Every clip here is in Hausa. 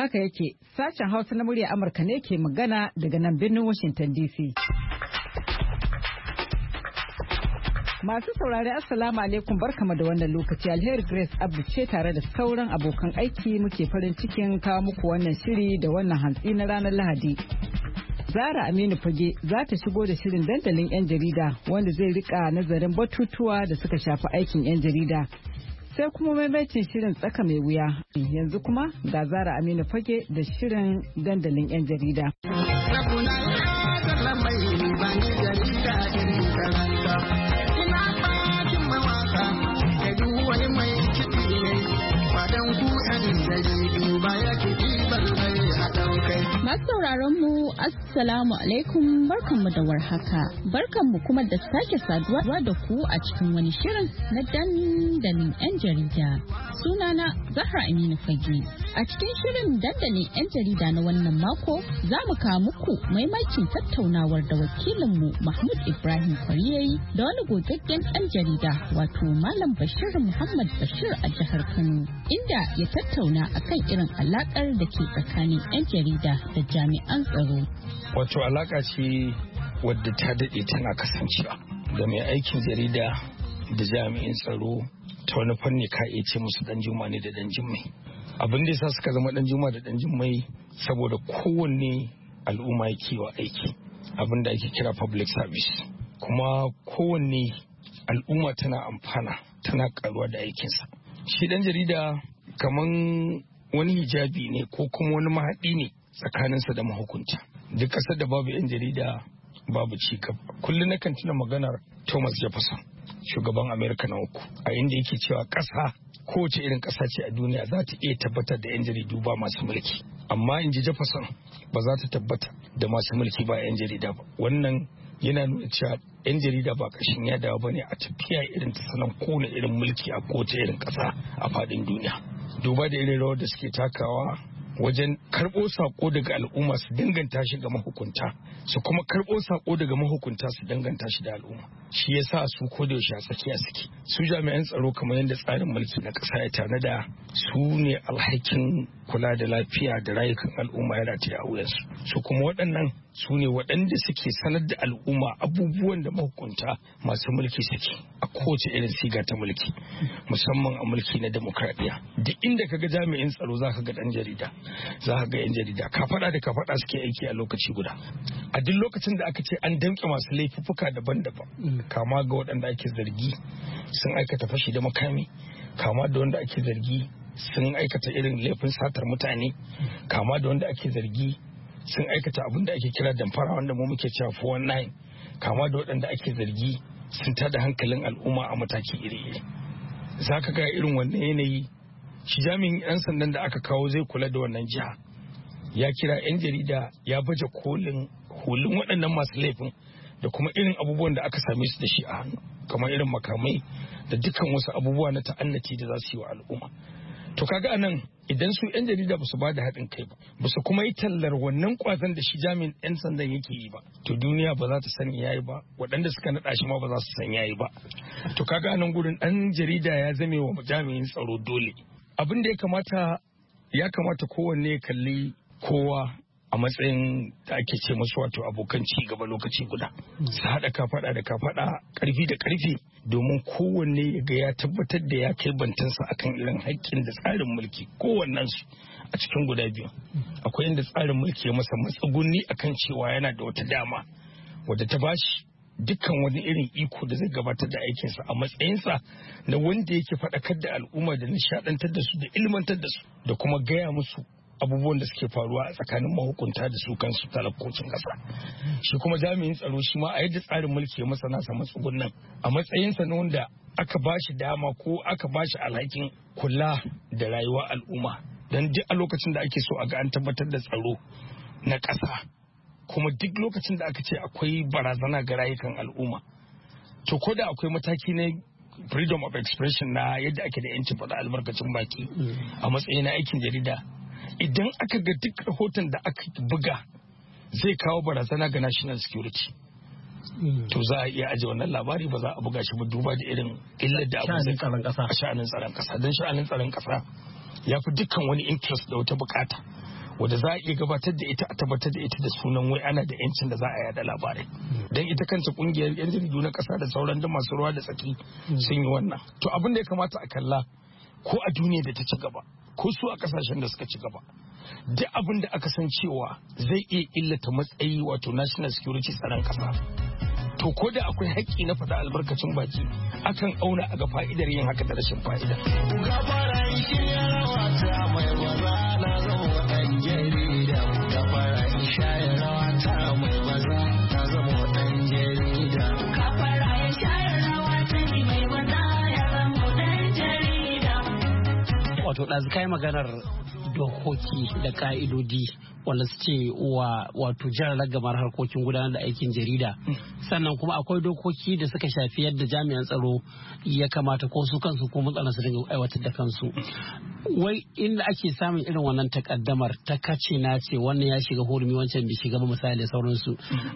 Haka yake, sashen Hausa na murya Amurka ne ke magana daga nan birnin Washington DC. Masu saurari Assalamu alaikum, barkama da wannan lokaci. Alheri Grace Abdu ce tare da sauran abokan aiki muke farin cikin kawo muku wannan shiri da wannan hantsi na ranar Lahadi. Zara Aminu Fage za ta shigo da shirin dandalin 'yan jarida wanda zai rika nazarin batutuwa da suka shafi aikin 'yan jarida. Sai kuma maimaitin shirin tsaka mai wuya. Yanzu kuma ga Zara Aminu Fage da shirin dandalin 'yan jarida. Masu sauraron mu Assalamu alaikum, barkanmu da warhaka. Barkanmu kuma da sake saduwa da ku a cikin wani shirin na dandalin 'yan jarida. Sunana Zahra Aminu Fage. A cikin shirin dandalin 'yan jarida na wannan mako za mu kawo muku maimakin tattaunawar da wakilinmu Mahmud Ibrahim Kwariyayi da wani gogaggen ɗan jarida wato Malam Bashir Muhammad Bashir a jihar Kano, inda ya tattauna akan irin alakar da ke tsakanin 'yan jarida da jami'an tsaro. Wato alaka ce wadda ta daɗe tana kasancewa da mai aikin jarida da jami'in tsaro. Ta wani fanni ka iya ce musu dan juma ne da dan jimmai. Abin da yasa suka zama dan juma da dan jimmai saboda kowanne al'umma yake wa aiki, abin da ake kira public service, kuma kowanne al'umma tana amfana, tana karuwa da aikinsa. Shi dan jarida kaman wani hijabi ne ko kuma wani mahaɗi ne tsakaninsa da mahukunta. Duk ƙasar da babu 'yan jarida babu ci gaba. Kullum nakan tuna maganar Thomas Jefferson, shugaban Amerika na uku, a inda yake cewa ƙasa, kowace irin ƙasa ce a duniya za ta iya tabbatar da 'yan jaridu ba masu mulki, amma in ji Jefferson ba za ta tabbata da masu mulki ba 'yan jarida ba. Wannan yana nuna cewa 'yan jarida ba ƙashin yadawa ba ne a tafiya irin ta sanan kowane irin mulki a kowace irin ƙasa a faɗin duniya. Duba da irin rawar da suke takawa wajen karɓo saƙo daga al'umma su danganta shi ga mahukunta, su kuma karɓo saƙo daga mahukunta su danganta shi da al'umma. Shi ya sa su ko da yaushe a tsakiya suke. Su jami'an tsaro kamar yadda tsarin mulki na ƙasa ya tanada, su ne alhakin kula da lafiya da rayukan al'umma ya rataya a wuyansu. Su kuma waɗannan su ne waɗanda suke sanar da al'umma abubuwan da mahukunta masu mulki suke a kowace irin siga ta mulki, musamman a mulki na demokradiyya. Duk inda ka ga jami'in tsaro za ka ga ɗan jarida, za ka ga 'yan jarida kafaɗa da kafaɗa suke aiki a lokaci guda. A duk lokacin da aka ce an damƙe masu laifuffuka daban-daban, kama ga waɗanda ake zargi sun aikata fashi da makami, kama da wanda ake zargi sun aikata irin laifin satar mutane, kama da wanda ake zargi sun aikata abin da ake kira damfara wanda mu muke cewa 419, kama da waɗanda ake zargi sun tada hankalin al'umma a mataki iri-iri. Za ka ga irin wannan yanayi, shi jami'in 'yan sandan da aka kawo zai kula da wannan jiha ya kira 'yan jarida ya baje kolin hulun waɗannan masu laifin da kuma irin abubuwan da aka same su da shi a hannu, kamar irin makamai da dukkan wasu abubuwa na ta'annaci da za su yi wa al'umma. To kaga anan idan su 'yan jarida ba su ba da haɗin kai ba su kuma yi tallar wannan kwazon da shi jami'in 'yan sandan yake yi ba, to duniya ba za ta sani yayi ba, waɗanda suka naɗa shi ma ba za su san yayi ba. To kaga anan gurin ɗan jarida ya zame wa jami'in tsaro dole. Abin da ya kamata kowanne ya kalli kowa a matsayin da ake ce musu wato abokan ci gaba lokaci guda, su haɗa kafaɗa da kafaɗa, ƙarfi da ƙarfi, domin kowanne ya ga ya tabbatar da ya kai bantansa akan irin haƙƙin da tsarin mulki kowannensu a cikin guda biyu. Akwai inda tsarin mulki ya masa matsuguni akan cewa yana da wata dama wadda ta bashi dukkan wani irin iko da zai gabatar da aikinsa a matsayinsa na wanda yake faɗakar da al'umma da nishaɗantar da su da ilmantar da su da kuma gaya musu abubuwan da suke faruwa a tsakanin mahukunta da su kansu talakocin ƙasa. Shi kuma jami'in tsaro shi ma a yadda tsarin mulki ya masa nasa matsugunan a matsayinsa na wanda aka ba shi dama ko aka ba shi alhakin kula da rayuwar al'umma, don duk a lokacin da ake so a ga an tabbatar da tsaro na ƙasa, kuma duk lokacin da aka ce akwai barazana ga rayukan al'umma, to ko da akwai mataki na freedom of expression na yadda ake da 'yancin faɗa albarkacin baki a matsayin na aikin jarida, idan aka ga duk rahoton da aka buga zai kawo barazana ga national security, to za a iya aje wannan labari, ba za a buga shi ba duba da irin illar da abu zai a sha'anin tsaron kasa. Don sha'anin tsaron kasa ya fi dukkan wani interest da wata bukata wadda za a iya gabatar da ita a tabbatar da ita da sunan wai ana da yancin da za a yada labarai. Don ita kanta kungiyar yan jaridu na kasa da sauran da masu ruwa da tsaki sun yi wannan. To abin da ya kamata a kalla ko a duniya da ta ci gaba ko su a kasashen da suka ci gaba, duk abin da aka san cewa zai iya illata matsayi wato national security tsaron kasa, to ko da akwai haƙƙi na faɗa albarkacin baki akan auna a ga fa'idar yin haka da rashin fa'ida. Wato ɗazu kai maganar dokoki da ka'idodi wanda su ce wato jan ragamar harkokin gudanar da aikin jarida, sannan kuma akwai dokoki da suka shafi yadda jami'an tsaro ya kamata ko su kansu ko mutane su dinga aiwatar da kansu. Wai inda ake samun irin wannan takaddamar ta kace na ce wannan ya shiga hurumi wancan bai shiga ba misali da sauransu,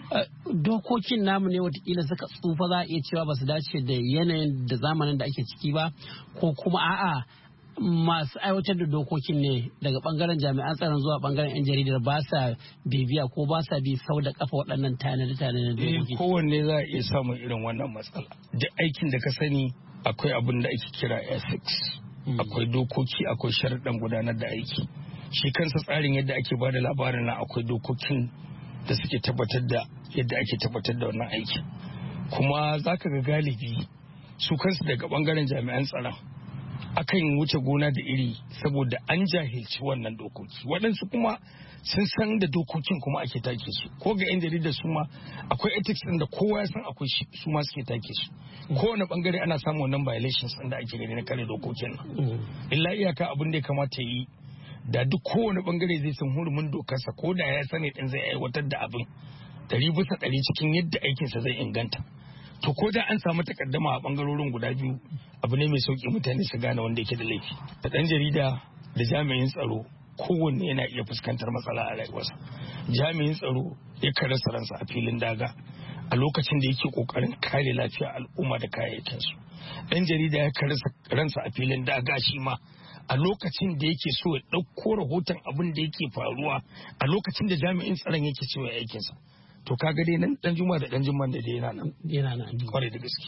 dokokin namu ne watakila suka tsufa za a iya cewa ba su dace da yanayin da zamanin da ake ciki ba, ko kuma a'a masu aiwatar da dokokin ne daga bangaren jami'an tsaron zuwa bangaren 'yan jaridar ba sa bibiya ko ba sa bi sau da kafa waɗannan tanade-tanade dokoki. Kowanne za a iya samun irin wannan matsala. Duk aikin da ka sani akwai abin da ake kira ethics, akwai dokoki, akwai sharuɗan gudanar da aiki. Shi kansa tsarin yadda ake ba da labarin na akwai dokokin da suke tabbatar da yadda ake tabbatar da wannan aiki. Kuma za ka ga galibi su kansu daga bangaren jami'an tsaron akan wuce gona da iri saboda an jahilci wannan dokoki. Waɗansu kuma sun san da dokokin kuma ake take su, ko ga 'yan jarida su ma akwai ethics ɗin da kowa ya san akwai su ma suke take su. Kowane bangare ana samun wannan violations ɗin da ake gani na kare dokokin nan. Illa iyaka abin da ya kamata yi da duk kowane bangare zai san hurumin dokarsa, ko da ya sani ɗin zai aiwatar da abin 100% cikin yadda aikinsa zai inganta. To ko da an samu takaddama a bangarorin guda biyu, abu ne mai sauki mutane su gane wanda yake da laifi. Da ɗan jarida da jami'in tsaro kowanne yana iya fuskantar matsala a rayuwarsa. Jami'in tsaro ya rasa ransa a filin daga a lokacin da yake kokarin kare lafiyar al'umma da kayayyakinsu. Ɗan jarida ya rasa ransa a filin daga shi ma a lokacin da yake so ya ɗauko rahoton abin da yake faruwa a lokacin da jami'in tsaron yake cewa aikinsa. To kaga dai nan dan juma da dan jumman da dai yana nan kwarai da gaske.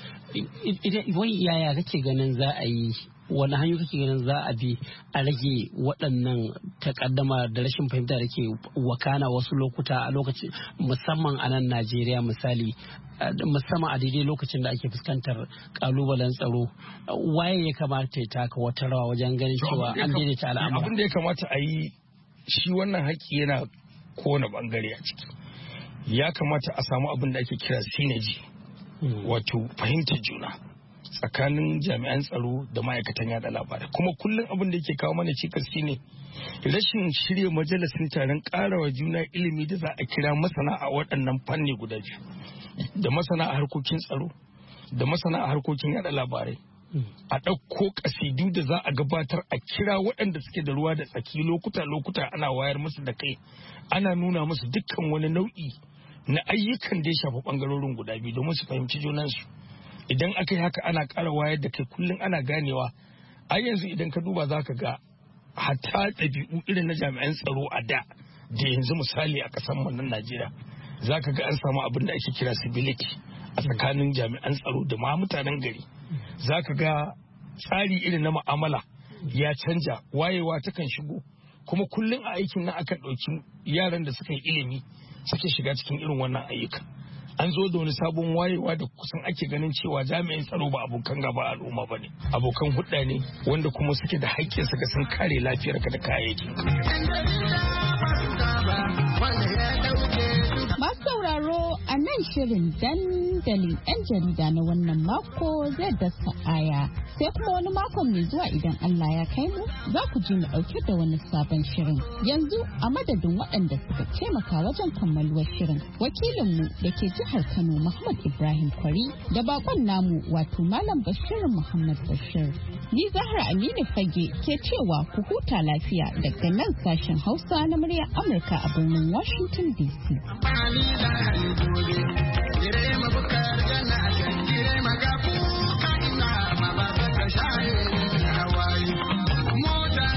Wai yaya kake ganin za a yi, wani hanyoyi kake ganin za a bi a rage waɗannan takaddama da rashin fahimta da ke wakana wasu lokuta a lokacin musamman a nan Najeriya misali, musamman a daidai lokacin da ake fuskantar kalubalen tsaro, waye ya kamata ya taka wata rawa wajen ganin cewa an daidaita al'amura? Abin da ya kamata a yi shi, wannan haƙƙi yana kowane bangare a ciki. Ya kamata a samu abin da ake kira synergy, wato fahimtar juna tsakanin jami'an tsaro da ma'aikatan yada labarai. Kuma kullum abin da yake kawo mana cikas shine rashin shirya majalisun taron karawa juna ilimi da za a kira masana a waɗannan fanni guda biyu, da masana a harkokin tsaro da masana a harkokin yada labarai. A ɗauko kasidu da za a gabatar a kira waɗanda suke da ruwa da tsaki lokuta ana wayar musu da kai, ana nuna musu dukkan wani nau'i na ayyukan da ya shafi ɓangarorin guda biyu domin su fahimci junansu. Idan aka yi haka ana ƙara wayar da kai, kullum ana ganewa. A yanzu idan ka duba za ka ga hatta ɗabi'u irin na jami'an tsaro a da yanzu misali a ƙasar mu nan Najeriya, za ka ga an samu abin da ake kira civility a tsakanin jami'an tsaro da ma mutanen gari. Za ka ga tsari irin na mu'amala ya canja, wayewa takan shigo, kuma kullum a aikin nan akan ɗauki yaran da suka yi ilimi suke shiga cikin irin wannan ayyuka. An zo da wani sabon wayewa da kusan ake ganin cewa jami'in tsaro ba abokan gaba al'umma ba ne, abokan hudda ne wanda kuma suke da haƙƙin su ga sun kare lafiyarka da kayayyakin. Masu sauraro, a nan shirin dandalin 'yan jarida na wannan mako zai dasa aya. Sai kuma wani makon mai zuwa idan Allah ya kai mu, za ku ji mu ɗauke da wani sabon shirin. Yanzu a madadin waɗanda suka taimaka wajen kammaluwar shirin, wakilinmu da ke jihar Kano Muhammad Ibrahim Kwari da bakon namu wato Malam Bashir Muhammad Bashir. Ni Zahra Aminu Fage ke cewa ku huta lafiya daga nan sashen Hausa na muryar Amurka a birnin Washington DC. Mota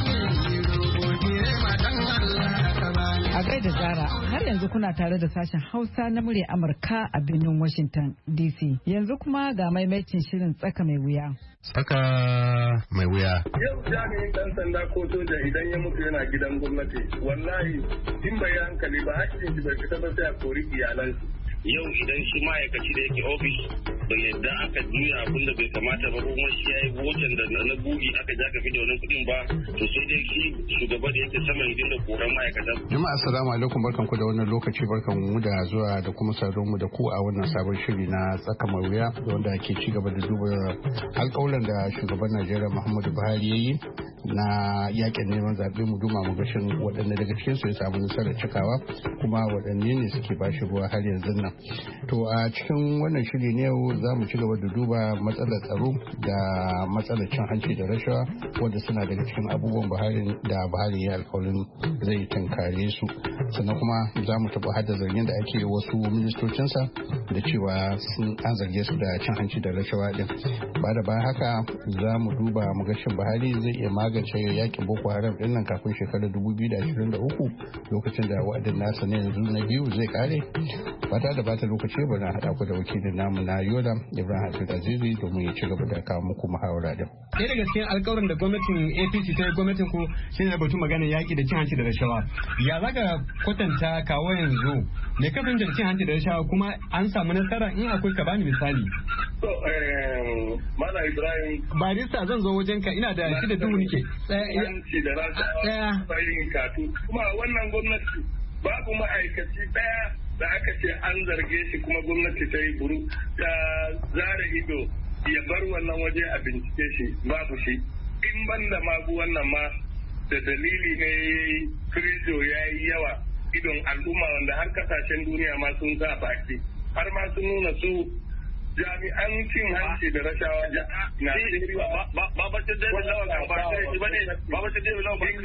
yanzu kuna tare da sashen Hausa na murya Amurka a birnin Washington DC. Yanzu kuma ga maimaitin shirin tsaka mai wuya. Tsaka mai wuya. Yau jami'in ɗan sanda ko soja idan ya mutu yana gidan gwamnati, wallahi in bai hankali ba hakkin shi bai fita ba sai a kori iyalansu. Yau idan shi ma'aikaci da yake ofis bai yadda aka juya abin da bai kamata ba kuma shi ya yi wucin da na bugi aka ja ka da wannan kuɗin ba to sai dai shi shugaba da yake sama ya da koran ma'aikata. Jama'a assalamu alaikum barkanku da wannan lokaci barkanmu da zuwa da kuma saduwa mu da ku a wannan sabon shiri na tsaka mai wuya wanda ke ci gaba da duba alƙawarin da shugaban Najeriya Muhammadu Buhari ya yi na yakin neman zaɓe mu duma mu gashin waɗanda daga cikin su ya samu nasarar cikawa kuma waɗanne ne suke bashi ruwa har yanzu nan. To a cikin wannan shiri ne yau za mu ci gaba da duba matsalar tsaro da matsalar cin hanci da rashawa wanda suna daga cikin abubuwan Buhari ya alƙawarin zai tunkare su. Sannan kuma za mu taɓa hada zargin da ake wasu ministocinsa da cewa an zarge su da cin hanci da rashawa din. Ba da bayan haka za mu duba mu gashin Buhari zai iya magance yakin Boko Haram din nan kafin shekarar 2023 lokacin da wa'adin nasa ne yanzu na biyu zai kare. Bata da bata lokaci ba na haɗa ku da wakilin namu na Yola Ibrahim Hassan Azizi domin ya ci gaba da kawo muku muhawara din. Ɗaya daga cikin alƙawarin da gwamnatin APC ta yi gwamnatin ku shine na batun maganar yaƙi da cin hanci da rashawa. Ya za ka kwatanta kawo yanzu me ka fahimta da cin hanci da rashawa kuma an samu nasara in akwai ka bani misali. To Mala Ibrahim. Barista zan zo wajen ka ina da shi da duhu nike. Hanci da rashawa bayin katu kuma wannan gwamnati babu ma'aikaci ɗaya da aka ce an zarge shi kuma gwamnati ta yi buru ta zara ido ya bar wannan waje a bincike shi babu shi in ban da magu wannan ma da dalili ne krizo ya yi yawa idon al'umma wanda har kasashen duniya ma sun sa baki har ma sun nuna su jami'an cin hanci da rashawa na babacin da lawan ba shi bane babacin da lawan ba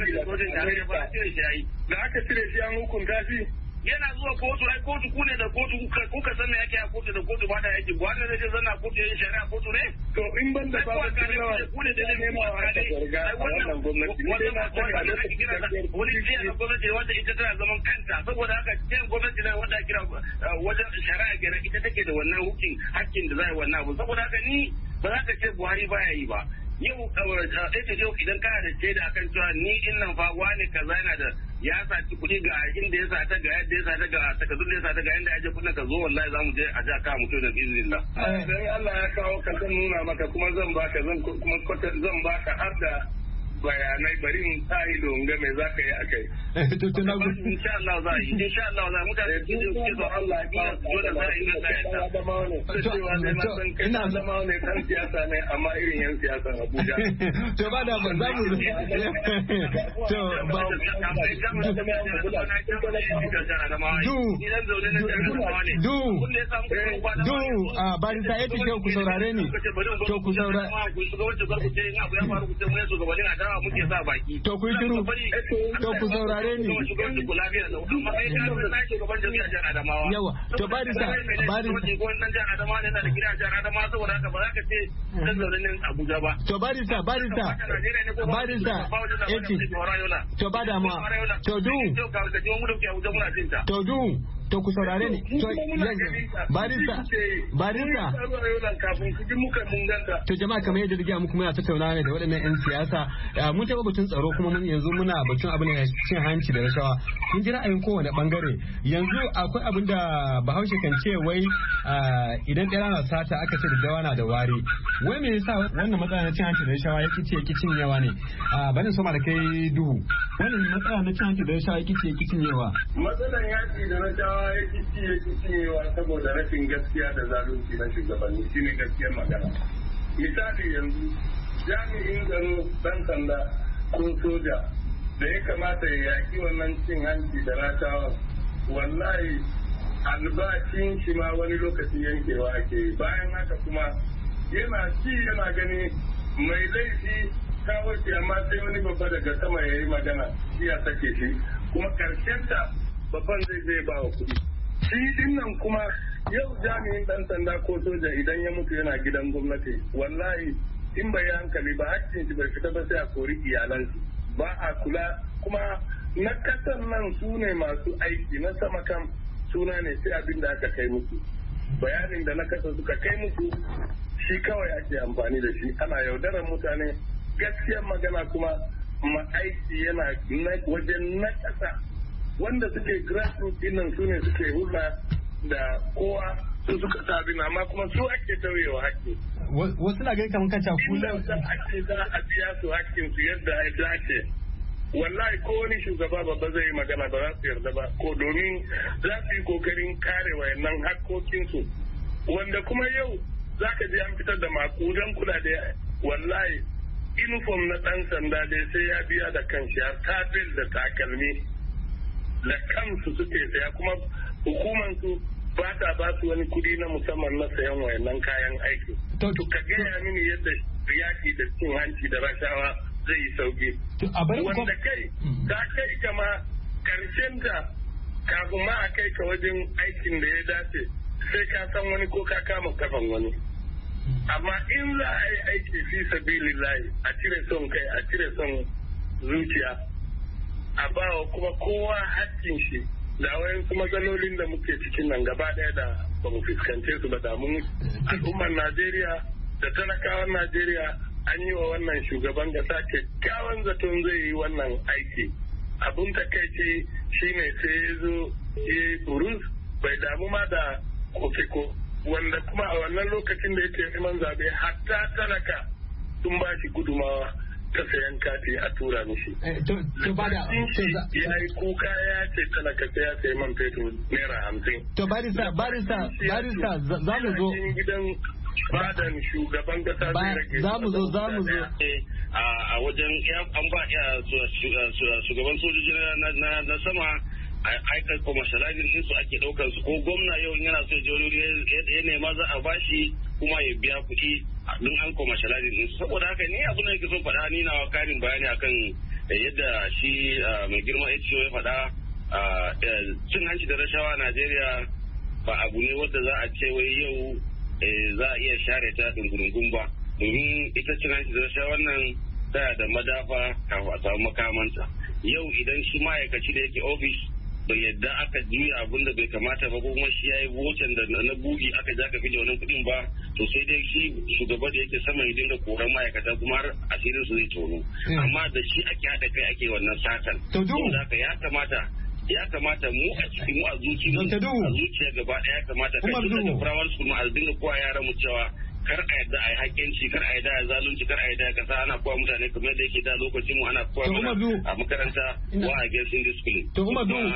da aka cire shi an hukunta shi yana zuwa kotu ai kotu ku ne da kotu kuka sanna yake a kotu da kotu ba da yake ba da zai zanna kotu yayin shari'a kotu ne to in ban da ba ka nawa ku ne da ne ma a wannan gwamnati ne na tsaka da wani jiya na gwamnati wanda ita tana zaman kanta saboda haka cikin gwamnati ne wanda kira wajen shari'a gare ita take da wannan hakkin da zai wannan abu saboda haka ni ba za ka ce Buhari baya yi ba yau idan kana da shaida akan cewa ni in nan fa wani kaza yana da ya saci kuɗi ga inda ya sata ga yadda ya sata ga takardun da ya sata ga inda ya je kuɗin ka zo wallahi za mu je a ja ka mutu da iznillah. Sai Allah ya kawo ka zan nuna maka kuma zan baka har da bayanai bari in sa ido in ga me za ka yi a kai. Insha Allah za a yi. Insha Allah za mutane su je su zo Allah ya dole za a yi na yadda. Ina zama ne kan siyasa ne amma irin yan siyasa Abuja. To ba da za mu to ba barista ya ce ku saurare ni to ku saurare muke sa baki. To ku shiru. To ku saurare ni. Yawa. To barista saboda haka ba za ka ce kan zaunin Abuja ba. To barista yace. To ba da ma. To to ku saurare ni to barista to jama'a kamar yadda riga muku muna tattauna ne da waɗannan 'yan siyasa mun taɓa batun tsaro kuma mun yanzu muna batun abin da cin hanci da rashawa mun ji ra'ayin kowane bangare yanzu akwai abin da Bahaushe kan ce wai idan ɗaya na sata aka ce da dawa na da wari wai me yasa wannan matsala na cin hanci da rashawa yake cin yawa ne bani soma da kai duhu wannan matsala na cin hanci da rashawa yake cin yawa matsalan yaki da rashawa yake cinyewa saboda rashin gaskiya da zalunci na shugabanni shine gaskiyar magana misali yanzu jami'in tsaro dan sanda ko soja da ya kamata ya yaki wannan cin hanci da rashawa wallahi albashin shi ma wani lokaci yankewa ake bayan haka kuma yana gani mai laifi kawo shi amma sai wani babba daga sama ya yi magana shi ya sake shi kuma karshenta babban zai ba wa kuɗi shi dinnan kuma yau jami'in dan sanda ko soja idan ya mutu yana gidan gwamnati wallahi in bai yi hankali ba hakkin shi bai fita ba sai a kori iyalansu ba a kula kuma na kasan nan su ne masu aiki, na sama kan suna ne sai abin da aka kai musu. Bayanin da na kasa suka kai musu shi kawai ake amfani da shi, ana yaudarar mutane. Gaskiyar magana kuma aiki yana wajen na kasa wanda suke grassroots dinnan su ne suke hulɗa da kowa, su suka sabi amma kuma su ake tauyewa hakki. Wasu na gani kamar kaca kula da ake za a biya su hakkin su yadda ya dace. Wallahi ko wani shugaba babba zai yi magana ba za su yarda ba, ko domin za su yi kokarin kare wayannan hakkokinsu, wanda kuma yau za ka je an fitar da makudan kudade. Wallahi uniform na ɗan sanda dai sai ya biya da kanshi, har tafil da takalmi da kansu suke saya, kuma hukumansu ba ta ba su wani kudi na musamman na sayan wayannan kayan aiki. Ka gaya mini yadda yaki da cin hanci da rashawa zai yi sauki. Wanda kai ka kai kama karshen ta kafin ma a kai ka wajen aikin da ya dace sai ka san wani ko ka kama kafan wani. Amma in za a yi aiki fi sabilillahi, a cire son kai, a cire son zuciya, a bawa kuma kowa hakkin shi. Da wayansu matsalolin da muke cikin nan gaba ɗaya da ba mu fuskance su ba, da mun al'ummar Najeriya da talakawan Najeriya an yi wa wannan shugaban kasa kyakkyawan zaton zai yi wannan aiki. Abun takaici shine sai ya zo ya burus, bai damu ma da koke-ko, wanda kuma a wannan lokacin da yake neman zaɓe hatta talaka sun ba shi gudumawa ta sayan kati a tura mishi. Ya yi kuka ya ce talaka sai ya sayi man fetur naira 50. To barista za mu zo. Gidan badan shugaban kasa zai rage. Za mu zo. A wajen an ba shugaban sojoji na sama aikar commercializing din su ake daukar su, ko gwamna yau yana so ya nema za a bashi kuma ya biya kuɗi don an commercializing din su. Saboda haka ni abin da yake so faɗa, ni na karin bayani akan yadda shi mai girma HO ya faɗa, cin hanci da rashawa a Najeriya ba abu ne wanda za a ce wai yau za a iya share ta dungurungun ba, domin ita cin hanci da rashawa wannan tana da madafa kafin a samu makamanta. Yau idan shi ma'aikaci da yake ofis bai yadda aka juya abin da bai kamata ba, ko kuma shi ya yi wucin da na bugi aka ja ka fi da wannan kuɗin ba, to sai dai shi shugaba da yake sama ya dinga koran ma'aikata kuma har asirin su zai tono. Amma da shi ake haɗa kai ake wannan satan. Saboda haka ya kamata mu a cikin mu a zuciya gaba ɗaya ya kamata kai da firamar su mu a dinga kowa yaran mu cewa kar a yadda a yi haƙƙinci, kar a yadda a zalunci, kar a yadda a kasa ana kowa mutane kamar da yake da lokacin mu ana kowa a makaranta wa against indiscipline. To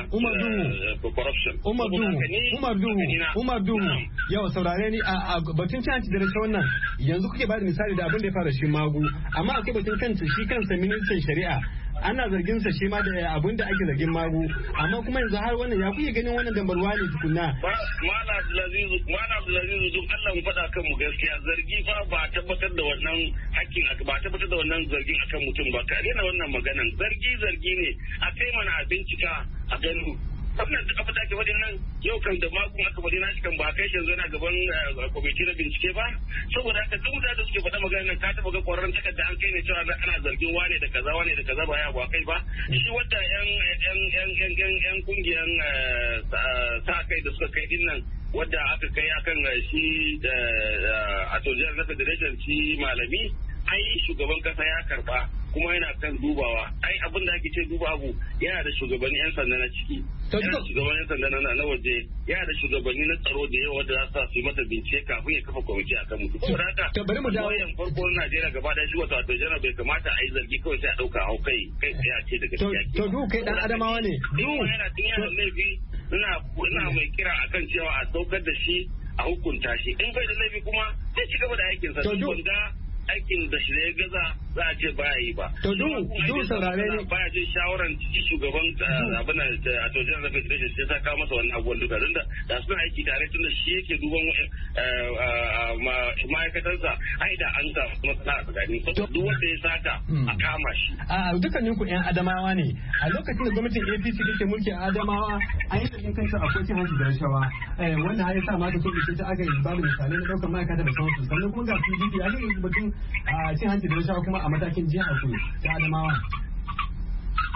Umar Duhu yawa saurare ni a batun cin hanci da rashawan nan yanzu kuke bada misali da abin da ya fara shi magu, amma akwai batun kansa ministan shari'a ana zargin sa shi ma da abin da ake zargin magu, amma kuma yanzu har wannan ya kuke ganin wannan dambarwa ne tukunna. Malam Abdulaziz duk Allah mu faɗa kan mu gaskiya, zargi fa ba tabbatar da wannan hakkin, ba tabbatar da wannan zargin akan mutum ba. Ka daina wannan maganan, zargi ne a kai mana a bincika a gano. Wannan duk abin da ake faɗin nan yau kan da magun aka faɗi na shi kan ba kai shi yanzu yana gaban kwamiti na bincike ba. Saboda haka duk da suke faɗa maganar nan ka taɓa ga ƙwararren takarda an kai ne cewa ana zargin wane da kaza ba ya ba kai ba. Shi wanda yan kungiyan sa kai da suka kai din nan wadda aka kai akan shi da attorney na federation shi malami, ai shugaban kasa ya karba kuma yana kan dubawa. Ai abin da ake ce duba abu yana da shugabanni yan sanda na ciki, yana da shugabanni yan sanda na waje, yana da shugabanni na tsaro da yawa da za su yi masa bincike kafin ya kafa kwamiti a kan mutum. Saboda haka bari mu dawo yan farko na Najeriya gaba da shi wato janar bai kamata a yi zargi kawai sai a dauka hau kai sai a ce daga gaskiya. To du kai dan Adamawa ne. Yana da laifi, ina mai kira akan cewa a saukar da shi a hukunta shi. In bai da laifi kuma zai ci gaba da aikinsa. Aikin da shi ya gaza za a ce baya yi ba. To du saurare ne. Baya jin shawaran shugaban abin da a tojin da federation sai ta kawo masa wannan abubuwan duka. Don da suna aiki tare tun da shi yake duban ma'aikatansa, ai da an ga matsala a tsakani. Duk wanda ya sata a kama shi. A dukkanin ku 'yan Adamawa ne. A lokacin da gwamnatin APC take mulki a Adamawa an yi tsakin kansa akwai cin hanci da rashawa. Wannan ya sa ma da soke ta aka yi babu misalai na ɗaukar ma'aikata da sauransu. Sannan kuma ga PDP a yi batun cin hanci da rashawa kuma a matakin jihar ku ta Adamawa.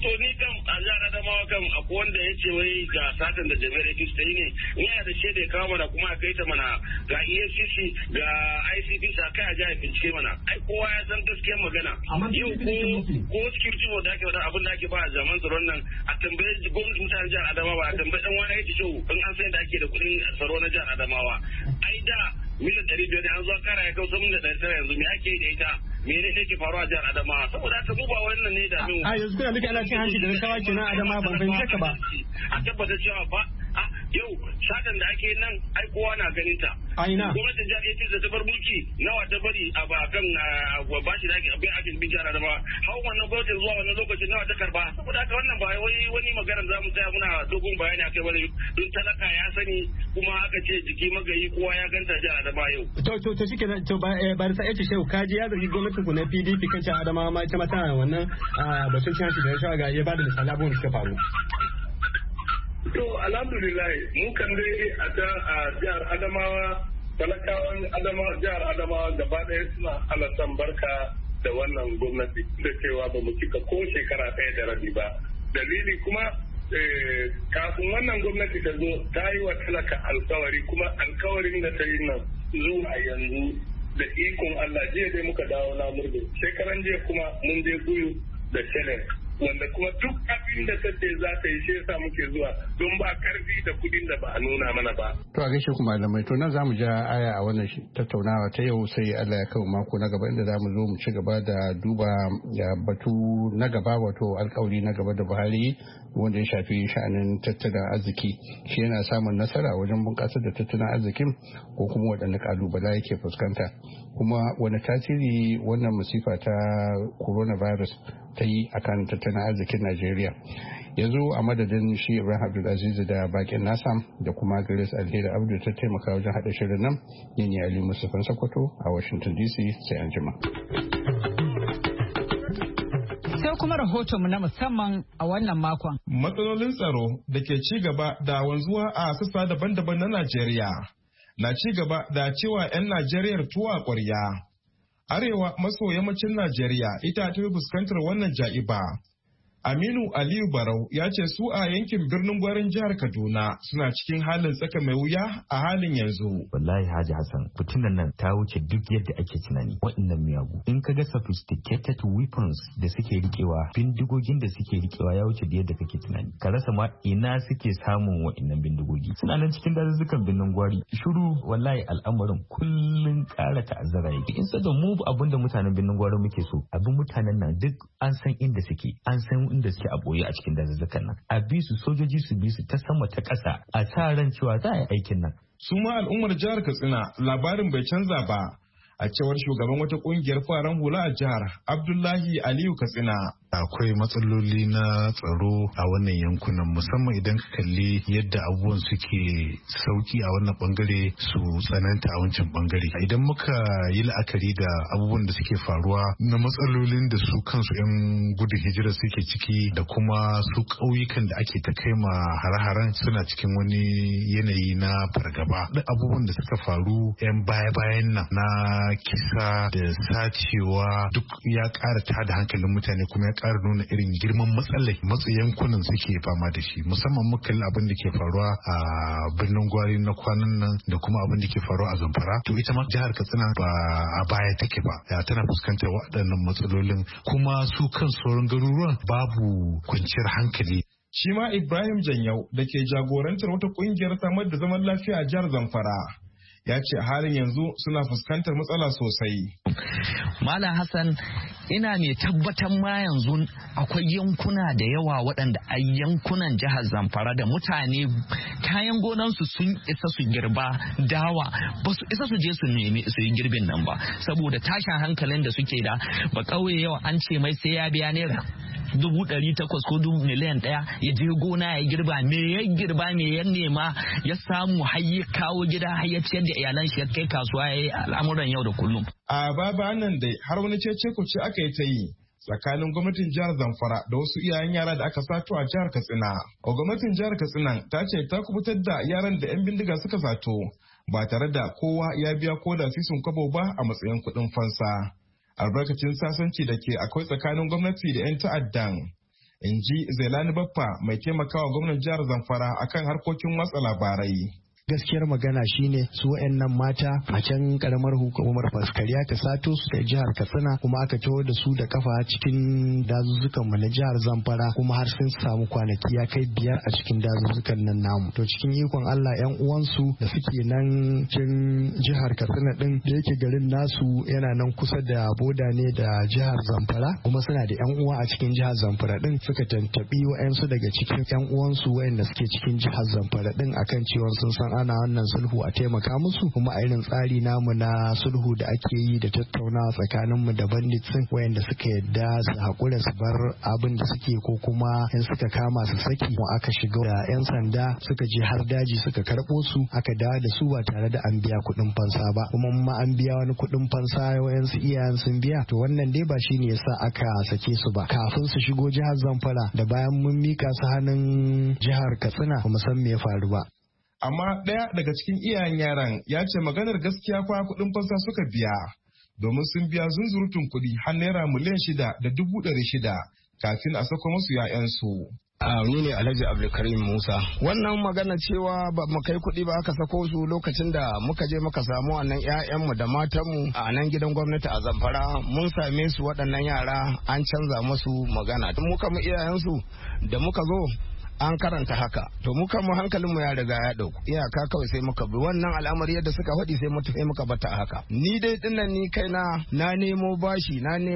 To ni kam a jihar Adamawa kam akwai wanda ya ce wai ga satan da Jami'ar APC ta yi ne. Ina da shaida ya kawo mana kuma a kai ta mana ga EFCC ga ICPC a kai a jihar bincike mana. Ai kowa ya san gaskiyar magana. Yau ko security board da ake wada abin da ake ba a zaman tsaron nan a tambaye gwamnati mutanen jihar Adamawa a tambaye dan wani ya ce in an san da ake da kuɗin tsaro na jihar Adamawa. Ai da miliyan 500 an zo kara ya kawo 7,900 yanzu me ake yi da ita? Mene ne ke faruwa a jihar Adamawa saboda haka mu ba wannan ne da mu a yanzu kuna duka ana cin hanci da rashawa kenan Adamawa ban fahimce ka ba a tabbata cewa ba yau satan da ake nan ai kowa na ganin ta aina gwamnatin jihar APC da ta bar mulki nawa ta bari a ba kan bashi da ake bin jihar Adamawa hau wannan gwamnatin zuwa wannan lokacin nawa ta karba saboda haka wannan ba wani magana za mu tsaya muna dogon bayani akai bane don talaka ya sani kuma aka ce jiki magayi kowa ya ganta jihar Adamawa yau to shikenan to ba da sai ce shehu kaji ya zargi gwamnatin ku na PDP kan jihar Adamawa ma ita ma tana wannan batun cin hanci da rashawa ga ya bada misali abubuwan da suka faru. To alhamdulillah mu kan dai a jihar Adamawa talakawan jihar Adamawa gaba ɗaya suna alasan barka da wannan gwamnati da cewa ba mu cika ko shekara ɗaya da rabi ba. Dalili kuma kafin wannan gwamnati ta zo ta yi wa talaka alkawari kuma alkawarin da ta yi nan zuwa yanzu da ikon Allah jiya dai muka dawo na murdo shekaran jiya kuma mun je guyu da shelen wanda kuma duk abin da tace za ta yi shi yasa muke zuwa don ba karfi da kudin da ba a nuna mana ba. To a gaishe ku malamai to nan zamu ja aya a wannan tattaunawa ta yau sai Allah ya kawo mako na gaba inda zamu zo mu ci gaba da duba batu na gaba wato alkawari na gaba da Buhari wanda ya shafi sha'anin tattalin arziki shi yana samun nasara wajen bunƙasar da tattalin arzikin ko kuma waɗanne kalubala yake fuskanta kuma wani tasiri wannan masifa ta coronavirus ta yi akan tattalin arzikin Najeriya. Yanzu a madadin shi Ibrahim Abdulaziz da bakin nasa da kuma Grace Alheri Abdu ta taimaka wajen haɗa shirin nan ne Ali Mustapha Sokoto a Washington DC sai an jima. Sai kuma rahotonmu na musamman a wannan makon. Matsalolin tsaro da ke ci gaba da wanzuwa a sassa daban-daban na Najeriya na ci gaba da cewa 'yan Najeriyar tuwa ƙwarya. Arewa maso yammacin Najeriya ita ta fi fuskantar wannan ja'iba. Aminu Aliyu Barau ya ce su a yankin birnin Gwarin jihar Kaduna suna cikin halin tsaka mai wuya a halin yanzu. Wallahi Haji Hassan, fitinan nan ta wuce duk yadda ake tunani. Waɗannan miyagu. In ka ga sophisticated weapons da suke rikewa, bindigogin da suke rikewa ya wuce da yadda kake tunani. Ka rasa ma ina suke samun waɗannan bindigogi. Suna nan cikin dazuzzukan birnin Gwari. Shiru wallahi al'amarin kullum ƙara ta'azzara yake. In da mu abin da mutanen birnin Gwari muke so, abin mutanen nan duk an san inda suke, an san inda suke a boye a cikin dazuzzukan nan a bi su sojoji su bi su ta sama ta ƙasa a sa ran cewa za a yi aikin nan. Su ma al'ummar jihar Katsina labarin bai canza ba a cewar shugaban wata kungiyar faran hula a jihar Abdullahi Aliyu Katsina. Akwai matsaloli na tsaro a wannan yankunan musamman idan ka kalli yadda abubuwan suke sauki a wannan bangare su tsananta a wancan bangare. Idan muka yi la'akari da abubuwan da suke faruwa na matsalolin da su kansu 'yan gudun hijira suke ciki da kuma su ƙauyukan da ake ta kai ma hare-haren suna cikin wani yanayi na fargaba. Duk abubuwan da suka faru 'yan baya-bayan nan na kisa da sacewa duk ya ƙara tada hankalin mutane kuma ya ƙara nuna irin girman matsayin yankunan suke fama da shi musamman muka kalli abin da ke faruwa a birnin Gwari na kwanan nan da kuma abin da ke faruwa a Zamfara to ita ma jihar Katsina ba a baya take ba ya tana fuskantar waɗannan matsalolin kuma su kan sauran garuruwan babu kwanciyar hankali. Shi ma Ibrahim Janyau da ke jagorantar wata ƙungiyar samar da zaman lafiya a jihar Zamfara ya ce a halin yanzu suna fuskantar matsala sosai. Malam Hassan ina mai tabbatar ma yanzu akwai yankuna da yawa waɗanda a yankunan jihar Zamfara da mutane kayan gonansu sun isa su girba dawa ba su isa su je su nemi su yi girbin nan ba saboda tashin hankalin da suke da ba ƙauye yau an ce mai sai ya biya naira 800,000 ko $1,000,000 ya je gona ya girba me ya girba me ya nema ya samu har ya kawo gida har ya ciyar da iyalan shi ya kai kasuwa ya yi al'amuran yau da kullum. A baba nan dai har wani cece ce aka yi ta yi tsakanin gwamnatin jihar Zamfara da wasu iyayen yara da aka sato a jihar Katsina. Gwamnatin jihar Katsina ta ce ta kubutar da yaran da 'yan bindiga suka sato ba tare da kowa ya biya ko da sisin kwabo ba a matsayin kuɗin fansa. Albarkacin sasanci da ke akwai tsakanin gwamnati da 'yan ta'addan. in ji Zailani Baffa mai taimakawa gwamnan jihar Zamfara akan harkokin watsa labarai. Gaskiyar magana shine su wayannan mata a can karamar hukumar Faskariya ta sato su da jihar Katsina kuma aka taho da su da kafa cikin dazuzzukan mu na jihar Zamfara kuma har sun samu kwanaki ya kai 5 a cikin dazuzzukan nan namu. To cikin ikon Allah yan uwansu da suke nan cikin jihar Katsina din da yake garin nasu yana nan kusa da boda ne da jihar Zamfara kuma suna da yan uwa a cikin jihar Zamfara din suka tantabi wayansu daga cikin yan uwansu wayanda suke cikin jihar Zamfara din akan cewa sun san ana wannan sulhu a taimaka musu kuma a irin tsari namu na sulhu da ake yi da tattaunawa tsakaninmu da bandits wayanda suka yadda su haƙura su bar abin da suke ko kuma in suka kama su saki mu aka shiga da 'yan sanda suka je har daji suka karɓo su aka dawo da su ba tare da an biya kuɗin fansa ba kuma ma an biya wani kuɗin fansa wayansu iyayen sun biya to wannan dai ba shine yasa aka sake su ba kafin su shigo jihar Zamfara da bayan mun mika su hannun jihar Katsina kuma san me ya faru ba. Amma ɗaya daga cikin iyayen yaran ya ce maganar gaskiya fa kuɗin fansa suka biya domin sun biya zunzurutun kuɗi har naira miliyan 6,600,000 kafin a sako musu 'ya'yansu. Ni ne Alhaji Abdulkarim Musa. Wannan magana cewa ba mu kai kuɗi ba aka sako su lokacin da muka je muka samu wannan 'ya'yanmu da matanmu a nan gidan gwamnati a Zamfara mun same su waɗannan yara an canza musu magana. Mu kama iyayensu da muka zo an karanta haka to mu kan mu hankalinmu ya riga ya dauku iyaka kawai sai muka bi wannan al'amari yadda suka faɗi sai muka bata haka ni dai dinnan ni kaina na nemo bashi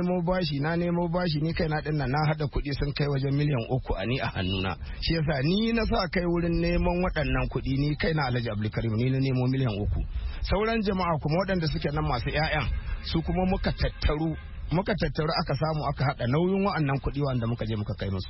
ni kaina dinnan na hada kuɗi sun kai wajen miliyan 3 a ni a hannuna shi yasa ni na sa kai wurin neman waɗannan kuɗi ni kaina Alhaji Abdulkarim ni na nemo miliyan 3 sauran jama'a kuma waɗanda suke nan masu ƴaƴan su kuma muka tattaru aka samu aka hada nauyin wa'annan kuɗi wanda muka je muka kai musu.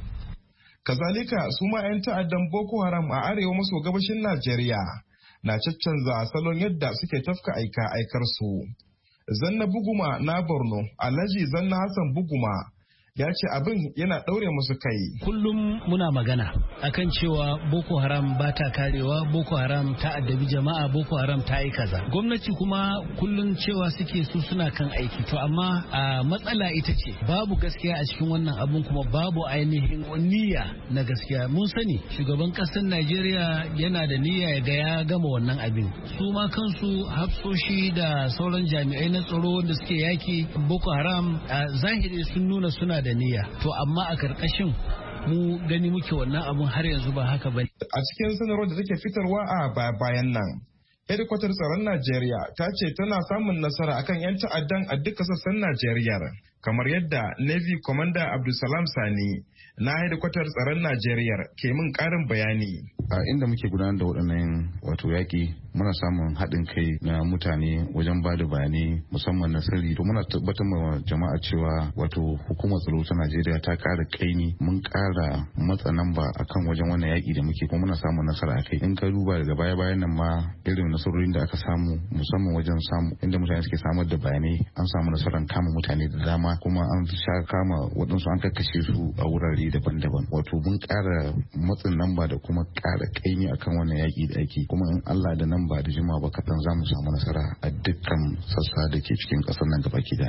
Kazalika su ma 'yan ta'addan Boko Haram a arewa maso gabashin Najeriya na caccanza salon yadda suke tafka aikarsu. Zanna Buguma na Borno, Alhaji Zanna Hassan Buguma ya ce abin yana ɗaure musu kai. Kullum muna magana akan cewa Boko Haram ba ta karewa, Boko Haram ta addabi jama'a, Boko Haram ta yi kaza. Gwamnati kuma kullum cewa suke su suna kan aiki. To amma a matsala ita ce babu gaskiya a cikin wannan abun kuma babu ainihin niyya na gaskiya. Mun sani shugaban ƙasar Najeriya yana da niyya ya ga ya gama wannan abin. Su ma kansu hafsoshi da sauran jami'ai na tsaro da suke yaki Boko Haram a zahiri sun nuna suna da niyya to amma a karkashin mu gani muke wannan abun har yanzu ba haka bane. A cikin sanarwar da take fitarwa a bayan nan hedikwatar tsaron Najeriya ta ce tana samun nasara akan 'yan ta'addan a duka sassan Najeriya kamar yadda Navy Commander Abdulsalam Sani na hedikwatar tsaron Najeriya ke min karin bayani. A inda muke gudanar da waɗannan wato yaƙi muna samun haɗin kai na mutane wajen ba da bayanai musamman na sirri to muna tabbatar ma jama'a cewa wato hukumar tsaro ta Najeriya ta ƙara kaini mun ƙara matsa namba akan wajen wannan yaƙi da muke kuma muna samun nasara a kai in ka duba daga baya-bayan nan ma irin nasarorin da aka samu musamman wajen samu inda mutane suke samar da bayanai an samu nasarar kama mutane da dama kuma an sha kama waɗansu an kakkashe su a wurare daban-daban wato mun ƙara matsin namba da kuma ƙara kaimi akan wannan yaƙi da ake kuma in Allah da nan ba da jima ba kaɗan za mu samu nasara a dukkan sassa da ke cikin ƙasar nan gaba ki da.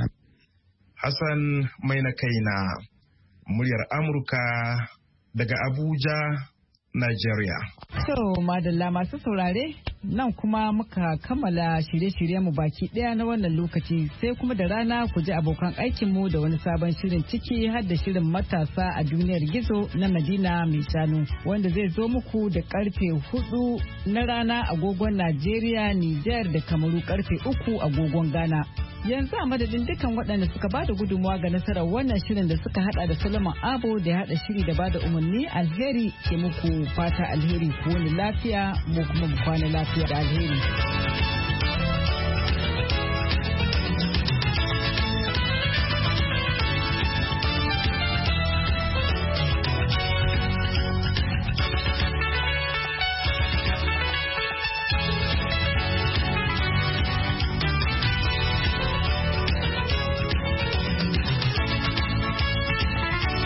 Hassan mai na kaina muryar Amurka daga Abuja, Nigeria. So, madalla masu saurare, nan kuma muka kammala shirye-shirye mu baki daya na wannan lokaci sai kuma da rana ku ji abokan aikinmu da wani sabon shirin ciki har da shirin matasa a duniyar gizo na Madina mai shanu wanda zai zo muku da karfe 4 na rana agogon Najeriya, Nijar da Kamaru karfe 3 agogon Ghana. Yanzu a madadin dukan waɗanda suka bada gudunmawa ga nasarar wannan shirin da suka hada da Solomon Abo da ya hada shiri da bada umarni alheri ke muku fata alheri ku wani lafiya mu kuma mu kwana lafiya da alheri.